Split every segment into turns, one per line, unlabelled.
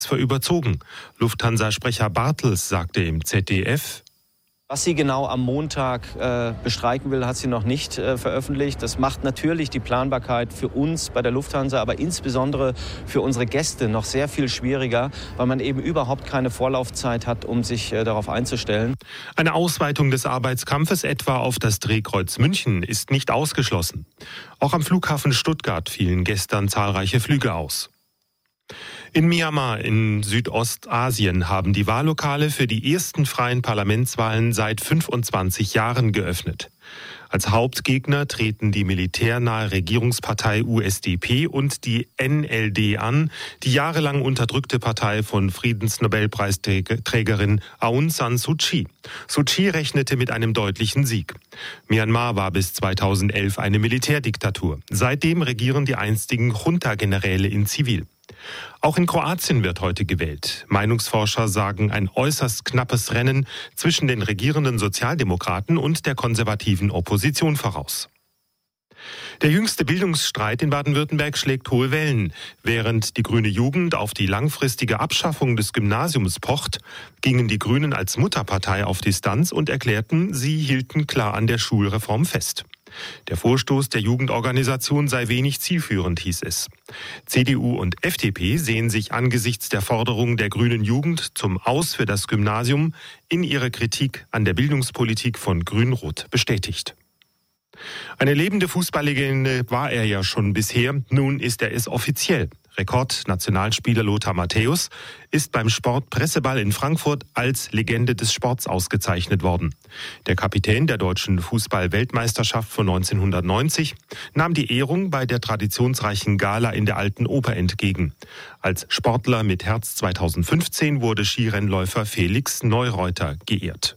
für überzogen. Lufthansa-Sprecher Bartels sagte im ZDF:
Was sie genau am Montag bestreiken will, hat sie noch nicht veröffentlicht. Das macht natürlich die Planbarkeit für uns bei der Lufthansa, aber insbesondere für unsere Gäste noch sehr viel schwieriger, weil man eben überhaupt keine Vorlaufzeit hat, um sich darauf einzustellen.
Eine Ausweitung des Arbeitskampfes etwa auf das Drehkreuz München ist nicht ausgeschlossen. Auch am Flughafen Stuttgart fielen gestern zahlreiche Flüge aus. In Myanmar in Südostasien haben die Wahllokale für die ersten freien Parlamentswahlen seit 25 Jahren geöffnet. Als Hauptgegner treten die militärnahe Regierungspartei USDP und die NLD an, die jahrelang unterdrückte Partei von Friedensnobelpreisträgerin Aung San Suu Kyi. Suu Kyi rechnete mit einem deutlichen Sieg. Myanmar war bis 2011 eine Militärdiktatur. Seitdem regieren die einstigen Junta-Generäle in Zivil. Auch in Kroatien wird heute gewählt. Meinungsforscher sagen ein äußerst knappes Rennen zwischen den regierenden Sozialdemokraten und der konservativen Opposition voraus. Der jüngste Bildungsstreit in Baden-Württemberg schlägt hohe Wellen. Während die grüne Jugend auf die langfristige Abschaffung des Gymnasiums pocht, gingen die Grünen als Mutterpartei auf Distanz und erklärten, sie hielten klar an der Schulreform fest. Der Vorstoß der Jugendorganisation sei wenig zielführend, hieß es. CDU und FDP sehen sich angesichts der Forderung der grünen Jugend zum Aus für das Gymnasium in ihrer Kritik an der Bildungspolitik von Grün-Rot bestätigt. Eine lebende Fußballlegende war er ja schon bisher, nun ist er es offiziell. Rekordnationalspieler Lothar Matthäus ist beim Sportpresseball in Frankfurt als Legende des Sports ausgezeichnet worden. Der Kapitän der deutschen Fußball-Weltmeisterschaft von 1990 nahm die Ehrung bei der traditionsreichen Gala in der Alten Oper entgegen. Als Sportler mit Herz 2015 wurde Skirennläufer Felix Neureuter geehrt.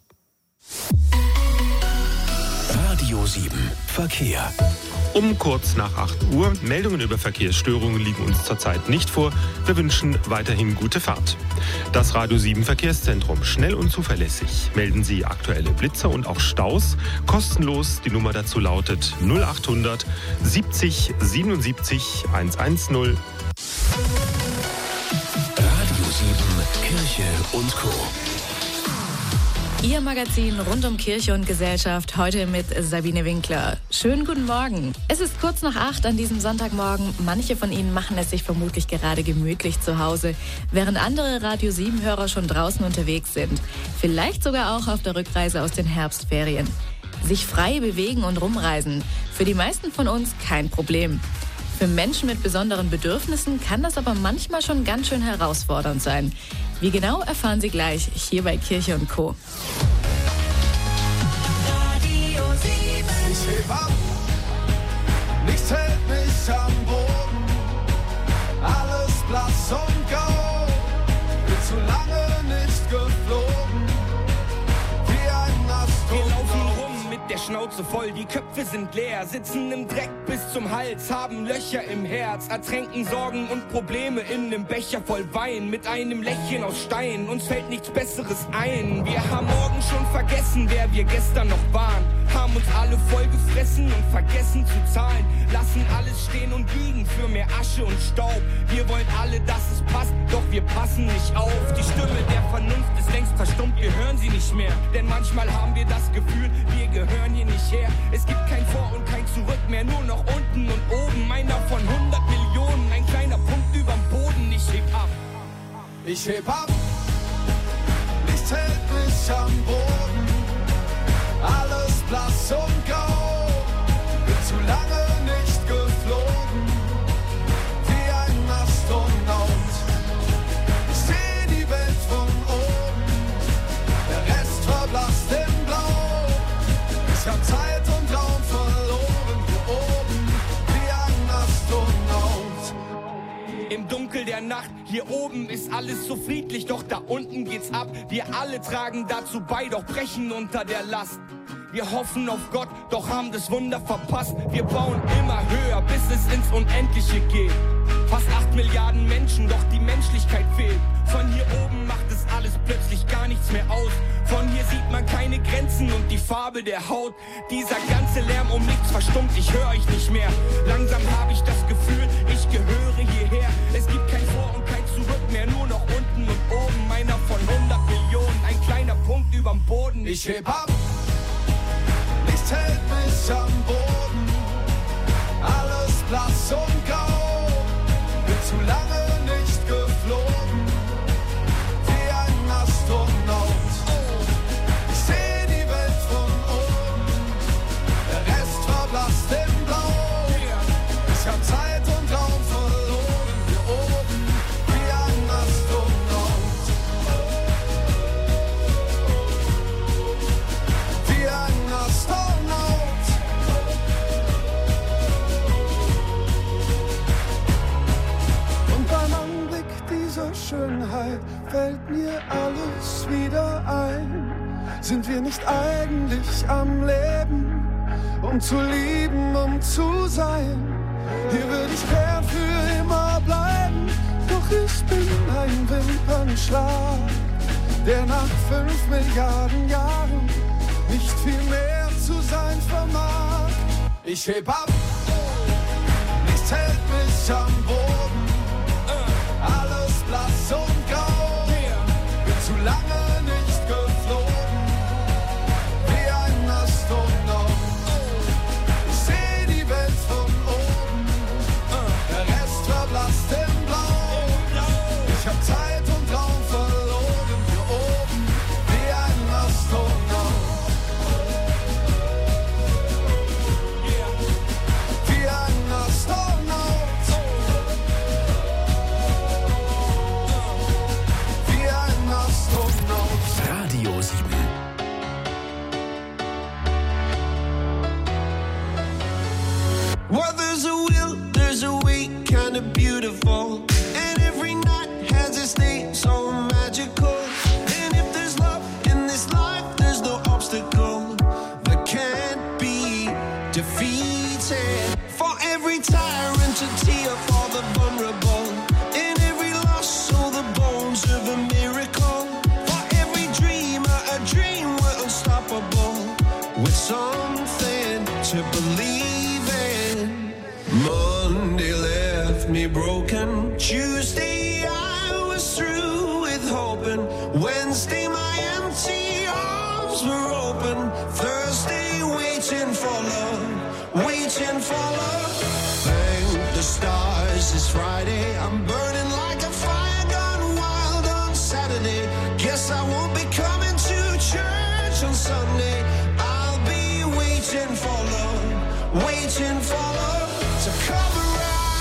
Radio 7 Verkehr.
Um kurz nach 8 Uhr. Meldungen über Verkehrsstörungen liegen uns zurzeit nicht vor. Wir wünschen weiterhin gute Fahrt. Das Radio 7 Verkehrszentrum. Schnell und zuverlässig. Melden Sie aktuelle Blitzer und auch Staus. Kostenlos. Die Nummer dazu lautet 0800 70 77 110.
Radio 7 Kirche und Co.
Ihr Magazin rund um Kirche und Gesellschaft, heute mit Sabine Winkler. Schönen guten Morgen. Es ist kurz nach 8 an diesem Sonntagmorgen. Manche von Ihnen machen es sich vermutlich gerade gemütlich zu Hause, während andere Radio 7-Hörer schon draußen unterwegs sind. Vielleicht sogar auch auf der Rückreise aus den Herbstferien. Sich frei bewegen und rumreisen. Für die meisten von uns kein Problem. Für Menschen mit besonderen Bedürfnissen kann das aber manchmal schon ganz schön herausfordernd sein. Wie genau, erfahren Sie gleich hier bei Kirche und Co.
Radio 7. Ich heb ab, nichts hält mich am Boden. Alles blass und grau, bin zu lange nicht geflogen. Wie ein Astronaut.
Wir laufen rum mit der Schnauze voll, die Köpfe sind leer, sitzen im Dreck bis zum Hals, haben Löcher im Herz, ertränken Sorgen und Probleme in nem Becher voll Wein, mit einem Lächeln aus Stein, uns fällt nichts Besseres ein. Wir haben morgen schon vergessen, wer wir gestern noch waren, haben uns alle voll gefressen und vergessen zu zahlen, lassen alles stehen und liegen für mehr Asche und Staub. Wir wollen alle, dass es passt, doch wir passen nicht auf. Die Stimme der Vernunft ist längst verstummt, wir hören sie nicht mehr, denn manchmal haben wir das Gefühl, wir gehören hier nicht her. Es gibt kein Vor und kein Zurück mehr, nur noch unten und oben. Einer von 100 Millionen, ein kleiner Punkt überm Boden. Ich heb ab.
Ich heb ab, nichts hält mich am Boden. Alles blass und grau, bin zu lange nicht geflogen. Wie ein Astronaut, ich seh die Welt von oben. Der Rest verblasst in Blau. Ich hab Zeit und Raum verloren, hier oben, wie ein Astronaut.
Im Dunkel der Nacht, hier oben ist alles so friedlich, doch da unten geht's ab. Wir alle tragen dazu bei, doch brechen unter der Last. Wir hoffen auf Gott, doch haben das Wunder verpasst. Wir bauen immer höher, bis es ins Unendliche geht. Fast 8 Milliarden Menschen, doch die Menschlichkeit fehlt. Von hier oben macht es alles plötzlich gar nichts mehr aus. Von hier sieht man keine Grenzen und die Farbe der Haut. Dieser ganze Lärm um nichts verstummt, ich höre euch nicht mehr. Langsam habe ich das Gefühl, ich gehöre hierher. Es gibt kein Vor und kein Zurück mehr, nur noch unten
Ich heb ab, nichts hält mich am Boden, alles blass und grau, bin zu lange nicht geflogen, wie ein Astronaut. Ich seh die Welt von oben, der Rest verblasst im Blau. Ich hab Zeit und Raum verloren, hier oben, wie ein Astronaut. Wie ein Astronaut. Und beim Anblick dieser Schönheit fällt mir alles wieder ein. Sind wir nicht eigentlich am Leben, um zu lieben, um zu sein? Hier würde ich gern für immer bleiben, doch ich bin ein Wimpernschlag, der nach 5 Milliarden Jahren nicht viel mehr zu sein vermag. Ich heb ab, nichts hält mich am Boden, alles blass und grau, bin zu lange nicht geflogen, wie ein Astronaut. Ich seh die Welt von oben, der Rest verblasst im Blau. Ich hab Zeit und Raum verloren, hier oben, wie ein Astronaut. Wie ein Astronaut. Wie ein Astronaut.
Radio 7.
Well, there's a will, there's a way, kind of beautiful. And every night has its day, so magical. And if there's love in this life, there's no obstacle that can't be defeated. For every tyrant, a tear for the vulnerable. In every loss, so the bones of a miracle. For every dreamer, a dream we're unstoppable. With something to believe in. Monday left me broken. Tuesday I was through with hoping. Wednesday my empty arms were open. Thursday waiting for love, waiting for love. Thank the stars it's Friday. I'm burning like a fire gone wild on Saturday. Guess I won't be coming to church on Sunday. I'll be waiting for love, waiting for love to come around.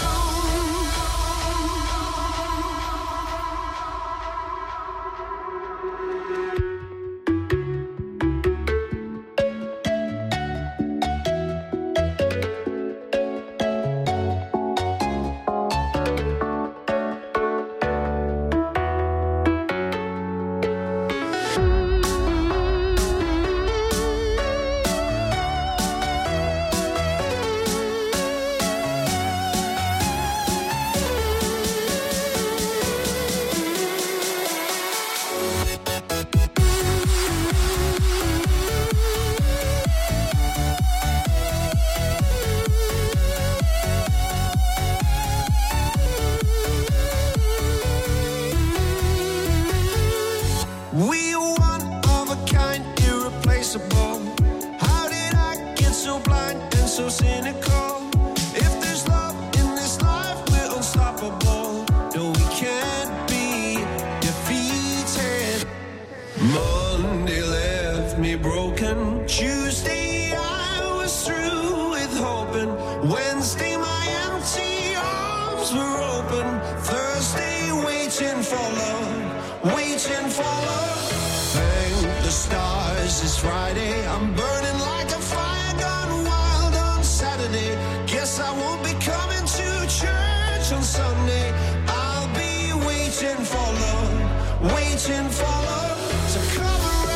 We are one of a kind, irreplaceable. How did I get so blind and so cynical? If there's love in this life, we're unstoppable. No, we can't be defeated. Monday left me broken. Tuesday I was through with hoping. Wednesday my empty arms were open. Thursday waiting for love, waiting for love. Thank the stars it's Friday. I'm burning like a fire gone wild on Saturday. Guess I won't be coming to church on Sunday. I'll be waiting for love, waiting for love to come around.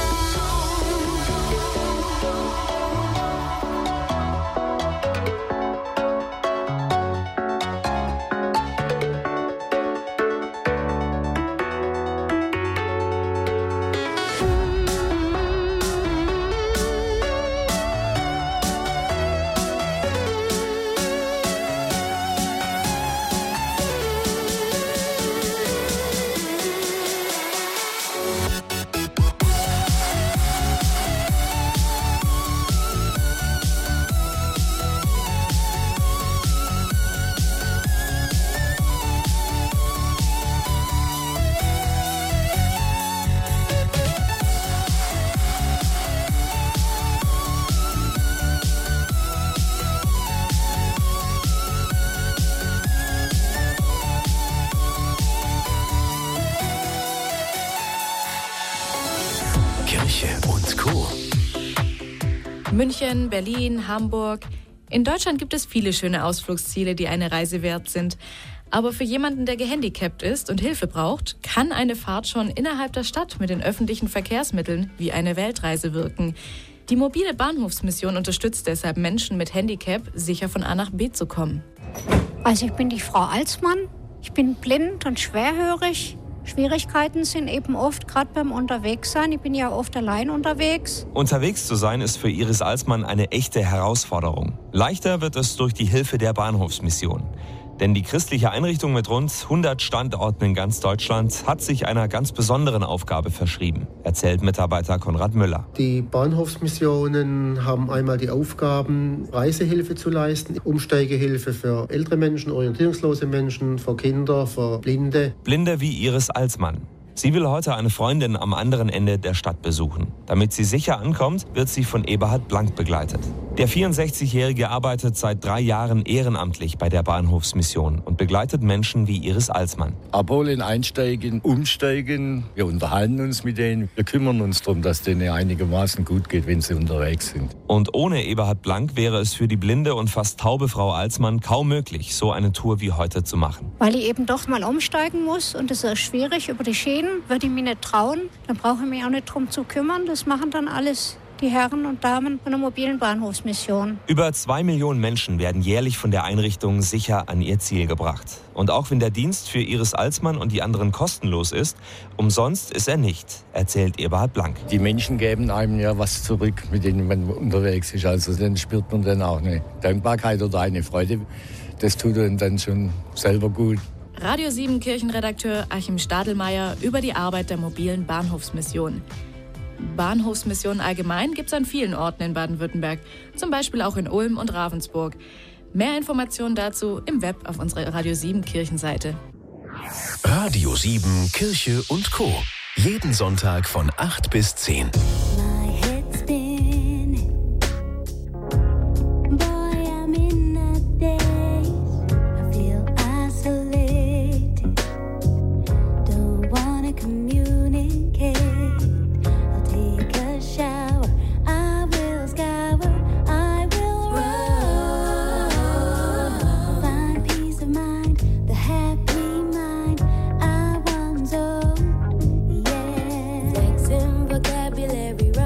Kirche und Co.
München, Berlin, Hamburg. In Deutschland gibt es viele schöne Ausflugsziele, die eine Reise wert sind. Aber für jemanden, der gehandicapt ist und Hilfe braucht, kann eine Fahrt schon innerhalb der Stadt mit den öffentlichen Verkehrsmitteln wie eine Weltreise wirken. Die mobile Bahnhofsmission unterstützt deshalb Menschen mit Handicap, sicher von A nach B zu kommen.
Also ich bin die Frau Alsmann. Ich bin blind und schwerhörig. Schwierigkeiten sind eben oft gerade beim Unterwegssein. Ich bin ja oft allein unterwegs.
Unterwegs zu sein ist für Iris Alsmann eine echte Herausforderung. Leichter wird es durch die Hilfe der Bahnhofsmission. Denn die christliche Einrichtung mit rund 100 Standorten in ganz Deutschland hat sich einer ganz besonderen Aufgabe verschrieben, erzählt Mitarbeiter Konrad Müller.
Die Bahnhofsmissionen haben einmal die Aufgaben, Reisehilfe zu leisten, Umsteigehilfe für ältere Menschen, orientierungslose Menschen, für Kinder, für Blinde.
Blinde wie Iris Alsmann. Sie will heute eine Freundin am anderen Ende der Stadt besuchen. Damit sie sicher ankommt, wird sie von Eberhard Blank begleitet. Der 64-Jährige arbeitet seit 3 Jahren ehrenamtlich bei der Bahnhofsmission und begleitet Menschen wie Iris Alsmann.
Abholen, einsteigen, umsteigen. Wir unterhalten uns mit denen. Wir kümmern uns darum, dass denen einigermaßen gut geht, wenn sie unterwegs sind.
Und ohne Eberhard Blank wäre es für die blinde und fast taube Frau Alsmann kaum möglich, so eine Tour wie heute zu machen.
Weil ich eben doch mal umsteigen muss und es ist schwierig über die Schienen, würde ich mich nicht trauen. Dann brauche ich mich auch nicht drum zu kümmern. Das machen dann alles die Herren und Damen von der mobilen Bahnhofsmission.
Über 2 Millionen Menschen werden jährlich von der Einrichtung sicher an ihr Ziel gebracht. Und auch wenn der Dienst für Iris Alsmann und die anderen kostenlos ist, umsonst ist er nicht, erzählt Eberhard Blank.
Die Menschen geben einem ja was zurück, mit denen man unterwegs ist. Also dann spürt man dann auch eine Dankbarkeit oder eine Freude. Das tut einem dann schon selber gut.
Radio 7 Kirchenredakteur Achim Stadelmeier über die Arbeit der mobilen Bahnhofsmission. Bahnhofsmissionen allgemein gibt es an vielen Orten in Baden-Württemberg, zum Beispiel auch in Ulm und Ravensburg. Mehr Informationen dazu im Web auf unserer Radio 7 Kirchenseite.
Radio 7 Kirche und Co. Jeden Sonntag von 8 bis 10.
Vocabulary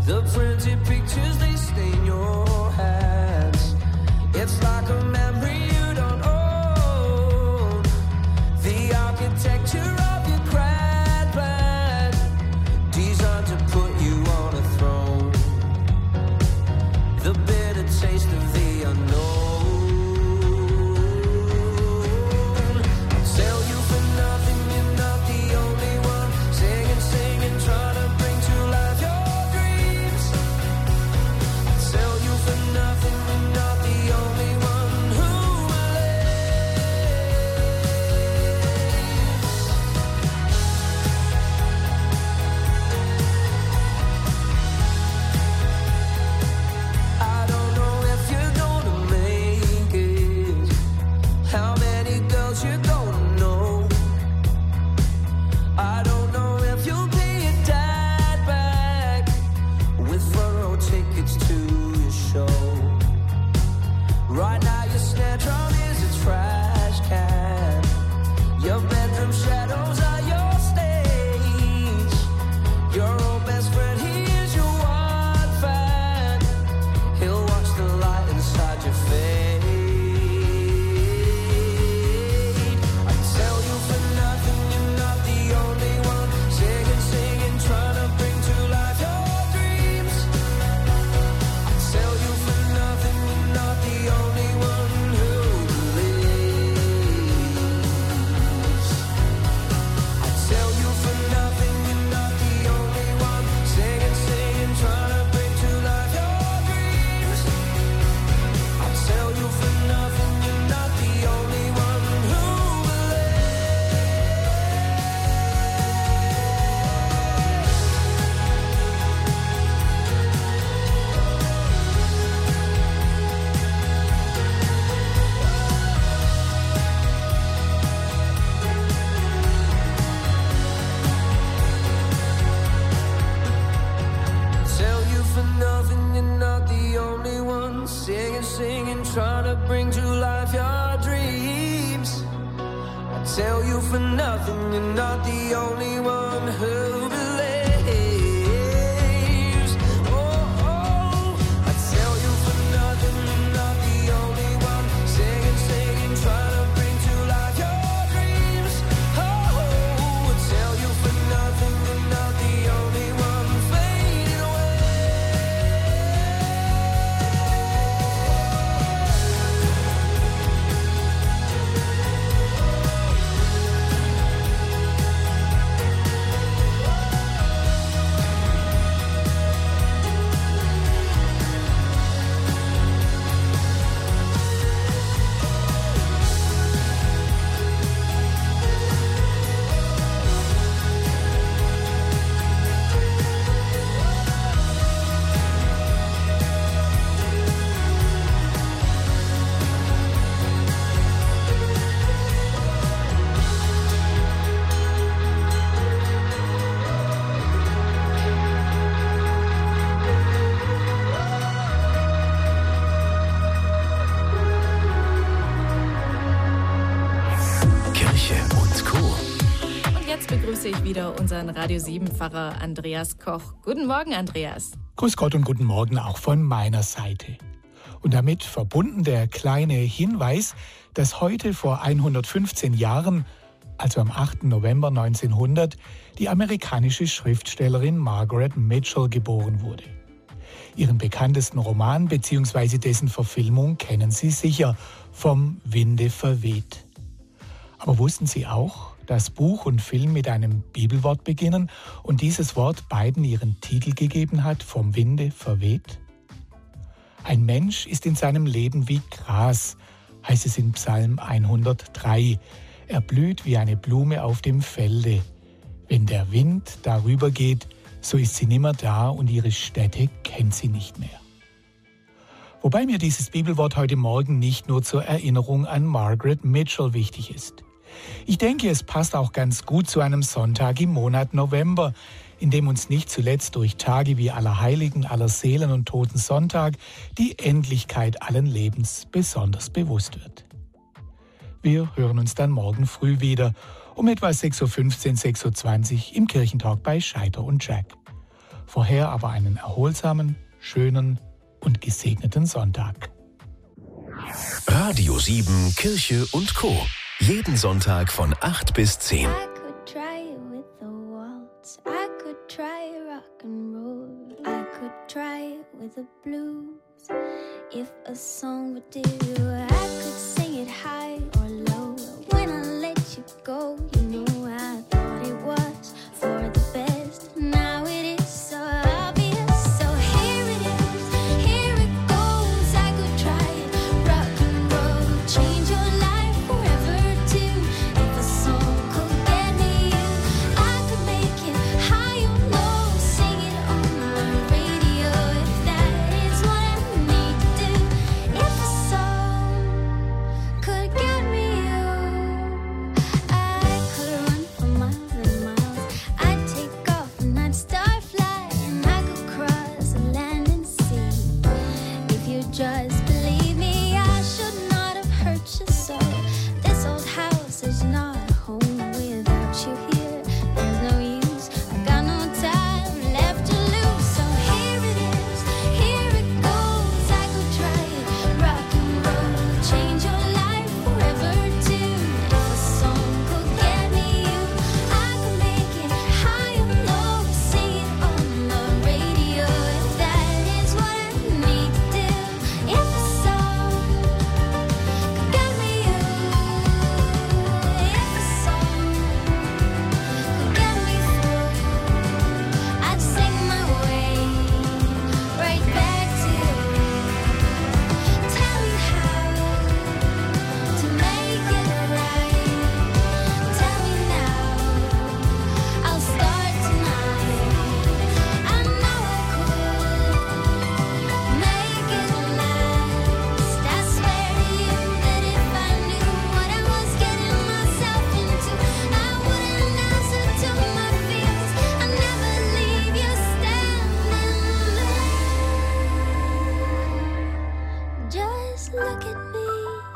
The printed pictures, they stain your hands. It's like a memory you don't own. The architecture of your grand plan, designed to put you on a throne. The bitter taste of the unknown. Sell you for nothing, you're not the only one. Singing, singing, trying to bring to life your dreams. Sell you for nothing, you're not the only one who I don't know if you're gonna make it, how many girls you're gonna know. I don't know if you'll pay your dad back with front row tickets to your show. Right now your snare drum is a trash can. Your bedroom shadows are your stage. Your old best friend, he is your one fan. He'll watch the light inside your fade. I tell you for nothing, you're not the only one. Singing, singing, trying to bring to life your dreams. I tell you for nothing, you're not the only one who believes. I tell you for nothing, you're not the only one. Singing, singing, trying to bring to life your dreams. I tell you for nothing, you're not the only one who tell you for nothing, you're not the only one. Singing, singing, trying to bring to life your dreams. I tell you for nothing, you're not the only one who believes. Oh, oh, I tell you for nothing, you're not the only one. Singing, singing, trying to bring to life your dreams. Oh, I tell you for nothing, you're not the only one fading away.
Kirche und Co.
Und jetzt begrüße ich wieder unseren Radio 7-Pfarrer Andreas Koch. Guten Morgen, Andreas.
Grüß Gott und guten Morgen auch von meiner Seite. Und damit verbunden der kleine Hinweis, dass heute vor 115 Jahren, also am 8. November 1900, die amerikanische Schriftstellerin Margaret Mitchell geboren wurde. Ihren bekanntesten Roman bzw. dessen Verfilmung kennen Sie sicher, Vom Winde verweht. Aber wussten Sie auch, dass Buch und Film mit einem Bibelwort beginnen und dieses Wort beiden ihren Titel gegeben hat, Vom Winde verweht? Ein Mensch ist in seinem Leben wie Gras, heißt es in Psalm 103. Er blüht wie eine Blume auf dem Felde. Wenn der Wind darüber geht, so ist sie nimmer da und ihre Stätte kennt sie nicht mehr. Wobei mir dieses Bibelwort heute Morgen nicht nur zur Erinnerung an Margaret Mitchell wichtig ist. Ich denke, es passt auch ganz gut zu einem Sonntag im Monat November, in dem uns nicht zuletzt durch Tage wie Allerheiligen, Allerseelen und Totensonntag die Endlichkeit allen Lebens besonders bewusst wird. Wir hören uns dann morgen früh wieder um etwa 6.15 Uhr, 6.20 Uhr im Kirchentalk bei Scheiter und Jack. Vorher aber einen erholsamen, schönen und gesegneten Sonntag.
Radio 7 Kirche und Co. Jeden Sonntag von 8 bis 10.
I could try it with the waltz. I could try rock and roll. I could try it with the blues. If a song would do, I could sing it high or low. When I let you go, you know I thought it was for the best. Now it is so obvious. So here it is, here it goes. I could try it, rock and roll, change your life forever too. If a song could get me you, I could make it high or low, sing it on the radio. If that is what I need to do. If a song could get me you, I could run for miles and miles. I'd take off and I'd start flying. I could cross the land and sea. If you just believe me, I should not have hurt you so. This old house is not a home without you here. There's no use, I got no time left to lose. So here it is, here it goes. I could try it, rock and roll, change your life forever too. If a song could get me you, I could make it high or low, sing it on the radio. If that is what I need to do. If a song could get me you, if a song could get me through, I'd sing my way right back to you. Tell me how to make it right. Tell me now, I'll start tonight. I know I could make it last. I swear to you that if I knew what I was getting myself into, I wouldn't answer to my fears. I'd never leave you standing there. Just look at me.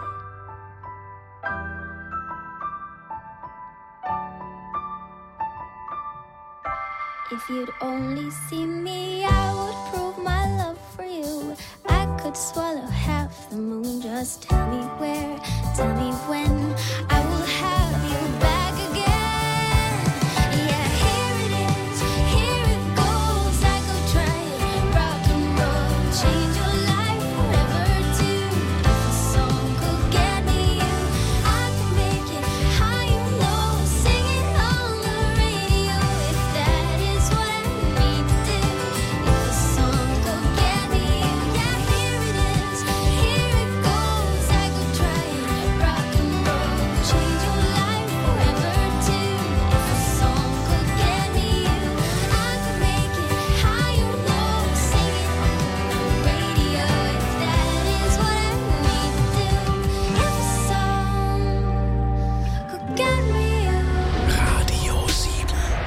If you'd only see me, I would prove my love for you. I could swallow half the moon. Just tell me where, tell me when. I will have you back again. Yeah, here it is, here it goes. I could try it, rock and roll, change your life forever too. If a song could get me you, I could make it high or low, sing it on the radio. If that is what I need to do. If a song could get me you, yeah, here it is, here it goes. I could try it, rock and roll, change your life forever too. If a song could get me you, I could make it high or low, sing it on the radio. If that is what I need to do. If a song could get me you.
Radio 7.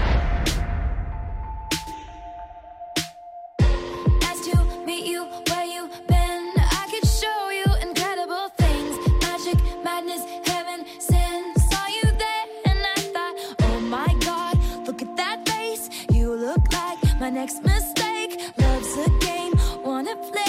Nice to meet you where you've been. I could show you incredible things. Magic, madness, heaven, sin. Saw you there and I thought, oh my God, look at that face. You look like my next mistake. Love's a game, wanna play.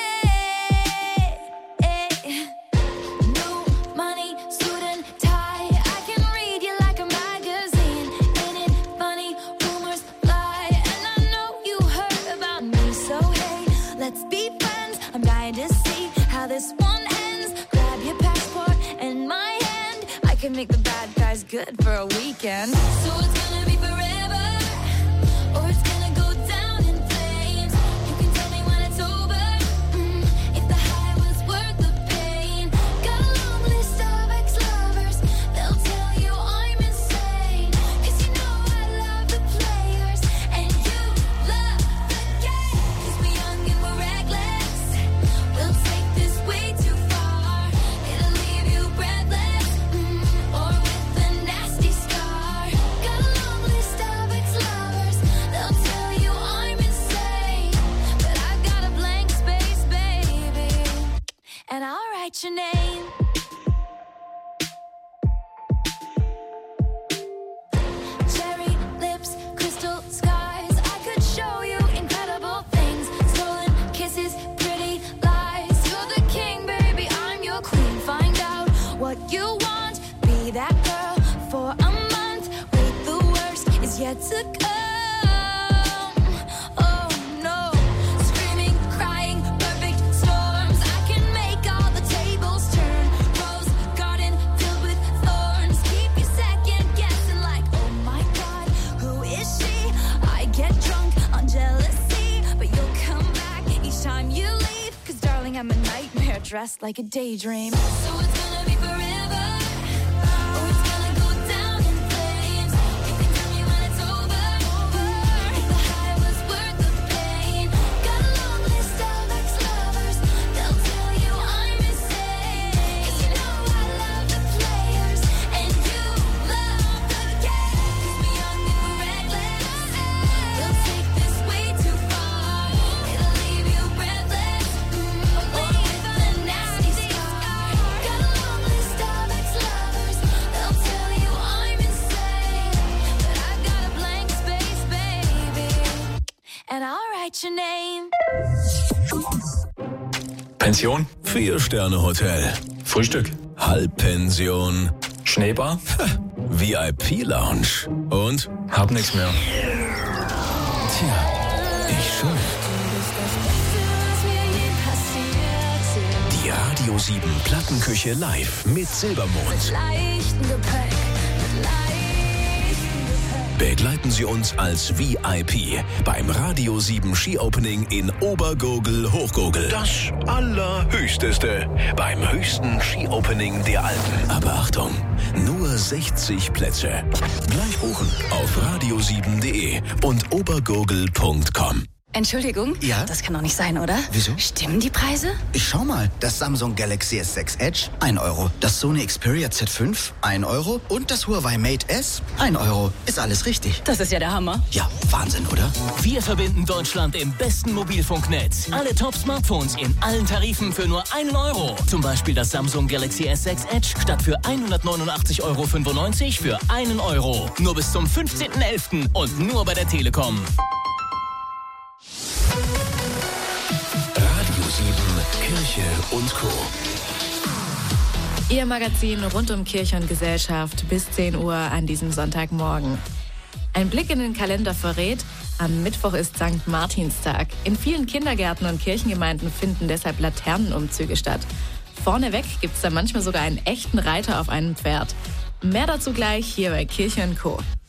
New money, suit and tie. I can read you like a magazine. Ain't it funny? Rumors fly, and I know you heard about me. So hey, let's be friends. I'm dying to see how this one ends. Grab your passport and my hand. I can make the bad guys good for a weekend. So it's gonna be forever, or it's gonna go down in flames. You can tell me when it's over, if the high was worth the pain. Got a long list of ex-lovers, they'll tell you I'm insane. 'Cause you know I love the players, and you love the game. 'Cause we're young and we're reckless, we'll take this way too far. It'll leave you breathless, or with a nasty scar. Got a get drunk on jealousy, but you'll come back each time you leave. 'Cause darling, I'm a nightmare dressed like a daydream. So it's gonna be forever, or it's gonna go down in flames. You can tell me when it's over. The high was worth the pain. Got a long list of ex-lovers. They'll tell you I'm insane. 'Cause you know I love the players and you love the game. 'Cause we're young and we're reckless. We'll take this way too far. It'll leave you breathless. Oh, with the nasty scar. Got a long list of ex-lovers. They'll tell you I'm insane, but I've got a blank space, baby, and I'll write your name.
Pension? 4-Sterne-Hotel. Frühstück? Halbpension. Schneebar? VIP-Lounge. Und? Hab nix mehr. Tja, ich schon. Die Radio 7 Plattenküche live mit Silbermond.
Leichten Gepäck, mit leichten Gepäck.
Begleiten Sie uns als VIP beim Radio 7 Ski-Opening in Obergurgl-Hochgurgl. Das Allerhöchsteste beim höchsten Ski-Opening der Alpen. Aber Achtung, nur 60 Plätze. Gleich buchen auf radio7.de und obergurgl.com.
Entschuldigung?
Ja?
Das kann doch nicht sein, oder?
Wieso?
Stimmen die Preise?
Schau mal, das Samsung Galaxy S6 Edge, 1 Euro. Das Sony Xperia Z5, 1 Euro. Und das Huawei Mate S, 1 Euro. Ist alles richtig.
Das ist ja der Hammer.
Ja, Wahnsinn, oder?
Wir verbinden Deutschland im besten Mobilfunknetz. Alle Top-Smartphones in allen Tarifen für nur 1 Euro. Zum Beispiel das Samsung Galaxy S6 Edge statt für 189,95 Euro für 1 Euro. Nur bis zum 15.11. und nur bei der Telekom.
Radio 7 Kirche und Co.
Ihr Magazin rund um Kirche und Gesellschaft bis 10 Uhr an diesem Sonntagmorgen. Ein Blick in den Kalender verrät, am Mittwoch ist St. Martinstag. In vielen Kindergärten und Kirchengemeinden finden deshalb Laternenumzüge statt. Vorneweg gibt es da manchmal sogar einen echten Reiter auf einem Pferd. Mehr dazu gleich hier bei Kirche und Co.